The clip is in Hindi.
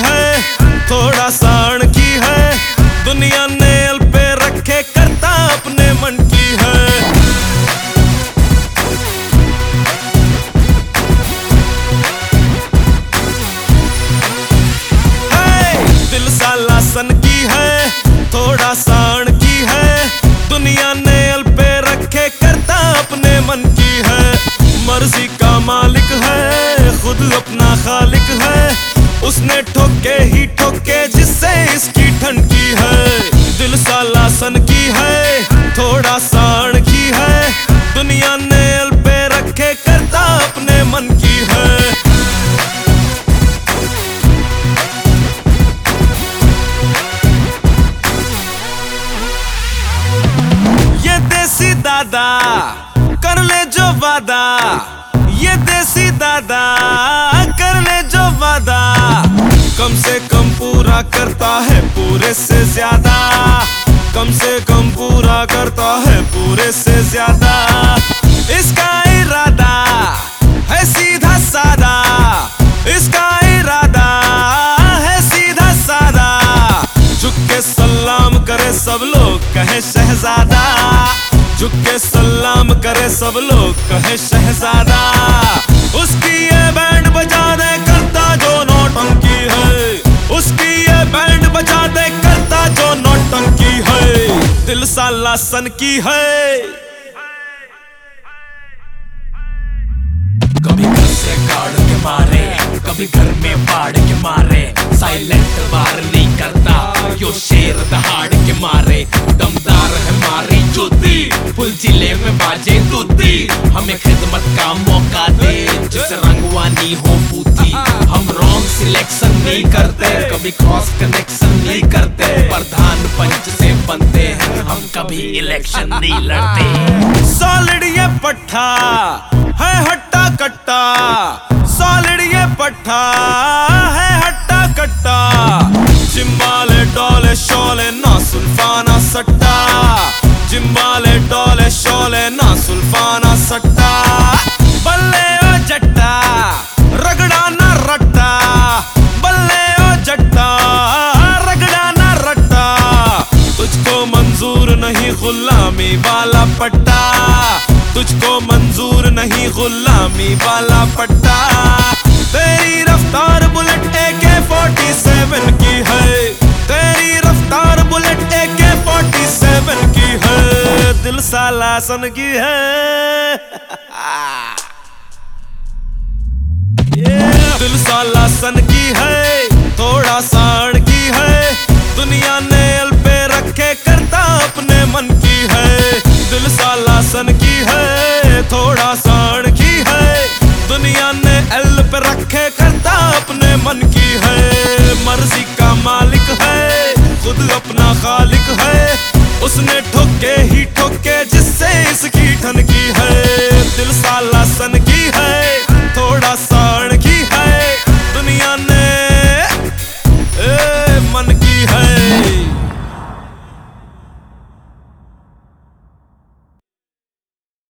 है, थोड़ा साण की है। दुनिया ने अल पे रखे, करता अपने मन की है। दिल साला सन की है, थोड़ा साण की है। दुनिया ने अल पे रखे, करता अपने मन की है। मर्जी का मालिक है, खुद अपना खालिक है। उसने ठोके ही ठोके, जिससे इसकी ठनकी है। दिल साला सन की है, थोड़ा साण की है। दुनिया ने अल पे रखे, करता अपने मन की है। ये देसी दादा कर ले जो वादा, ये देसी दादा कर ले जो वादा। कम से कम पूरा करता है पूरे से ज्यादा, कम से कम पूरा करता है पूरे से ज्यादा। इसका इरादा है सीधा सादा, इसका इरादा है सीधा सादा। झुक के सलाम करे सब लोग कहे शहजादा, झुक के सलाम करे सब लोग कहे शहजादा। उसकी ये बैंड बजा दे, करता जो नौटंकी है। उसकी ये बैंड बजा दे, करता जो नौटंकी है। दिल साला सन की है। कभी घर से गाड़ के मारे, कभी घर में बाढ़ के मारे। साइलेंट वार नहीं करता, यो शेर दहाड़ के मारे। दमदार है मारी जूती, फुल जिले में बाजे तूती। हमें खिदमत का मौका दे, जिस रंगवानी हो बूथी। हम रॉन्ग सिलेक्शन नहीं करते, कभी क्रॉस कनेक्शन नहीं करते। प्रधान पंच से बनते हैं हम, कभी इलेक्शन नहीं लड़ते। सॉलिड ये पट्टा है हट्टा कट्टा, सॉलिड ये पट्टा है हट्टा कट्टा। जिम्बाले डोले शोले ना सुल्फाना सट्टा, जिम्बाले डोले शोले ना सुल्फाना सट्टा। बल्ले ओ जट्टा रगड़ा ना रट्टा, बल्ले ओ जट्टा रगड़ा ना रट्टा। तुझको मंजूर नहीं गुलामी वाला पट्टा, तुझको मंजूर नहीं गुलामी वाला पट्टा। तेरी रफ्तार बुलेट AK-47 की है, तेरी रफ्तार बुलेट AK-47 की है। दिल साला सन की है। दिल साला सन की है, थोड़ा साण की है। दुनिया ने अल पे रखे, करता अपने मन की है। दिल साला सन की है, थोड़ा साण की है। दुनिया ने एल पे रखे, करता अपने मन की है। मर्जी का मालिक है, खुद अपना खालिक है। उसने ठोके ही ठोके, जिससे इसकी ठनकी है। दिल साला सन की